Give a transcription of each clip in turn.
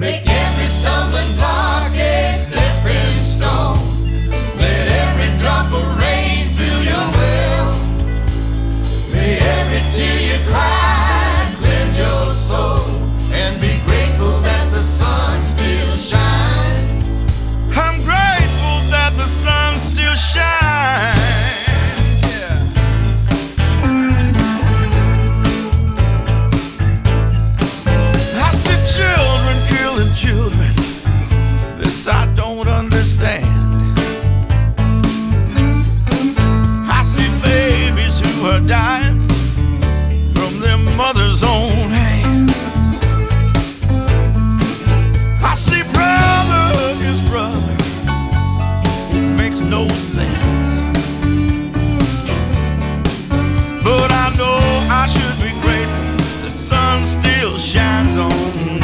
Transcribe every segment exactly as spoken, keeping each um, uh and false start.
Make every stumbling block a stepping stone. Let every drop of rain fill your well. May every tear you cry cleanse your soul. And be grateful that the sun still shines. I'm grateful that the sun still shines. Children killing children, this I don't understand. I see babies who are dying from their mother's own hands. I see brother against brother, it makes no sense. But I know I should be grateful the sun still shines on me.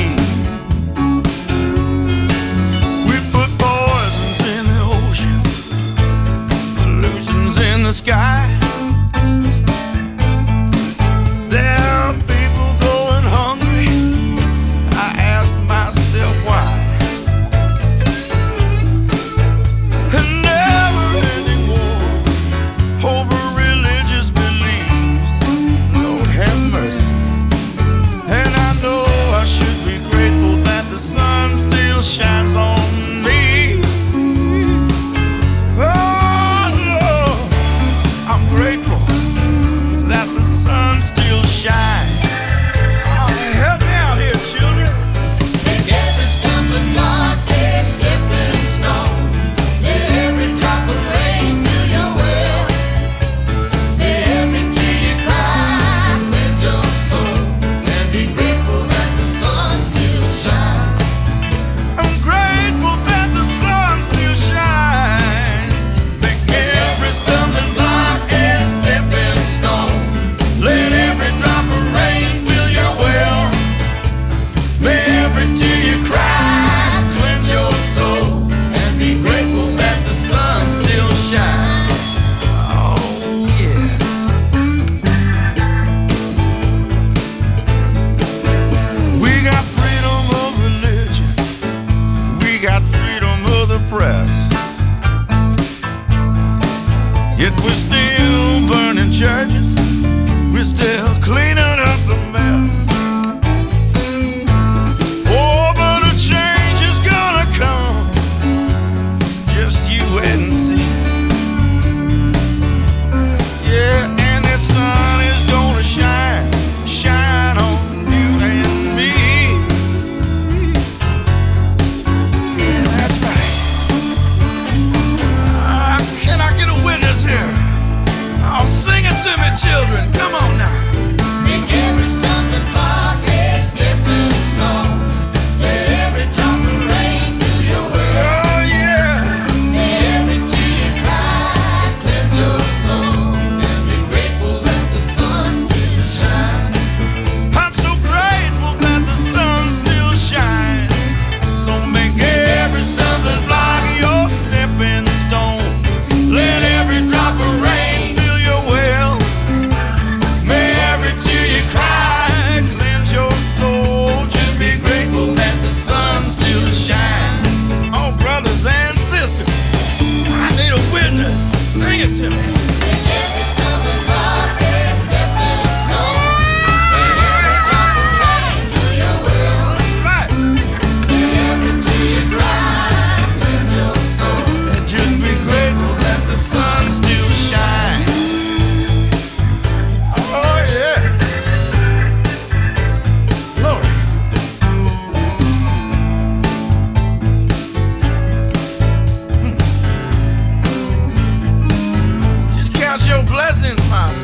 The sky. There are people going hungry. I ask myself why. A never-ending war over religious beliefs. Lord have mercy. And I know I should be grateful that the sun still shines on me. Grateful that the sun still shines. Oh, help me out here, children. Make every stumbling block a stepping stone. Let every drop of rain fill your well. May every tear you cry cleanse your soul. And be grateful that the sun still shines. I'm grateful that the sun still shines. Make every stumbling block stone. Let every drop of rain fill your well. May every tear you cry cleanse your soul. And be grateful that the sun still shines. Oh, yes. We got freedom of religion. We got freedom of the press. Yet we're still burning churches, we're still cleaning up the mess. Oh, but a change is gonna come, just you wait and see. Yeah, and that sun is gonna shine, shine on you and me. Yeah, that's right. Uh, can I get a witness here? Oh, sing it to me, children. Come on now. Make every stumbling block a stepping stone. Let every drop of rain fill your well. Oh, yeah. May every tear you cry cleanse your soul. And be grateful that the sun still shines. I'm so grateful that the sun still shines. So make every stumbling block your stepping stone. Let every drop of rain fill your well. May every tear you cry cleanse your soul. Just be grateful that the sun still shines. Oh, brothers and sisters, I need a witness. Sing it to me. Make every stumbling block a stepping stone. Let every drop of rain fill your well. That's right. May every tear you cry cleanse your soul. And just be grateful that the sun still shines. Oh, yeah. Glory. Hmm. Just count your blessings, my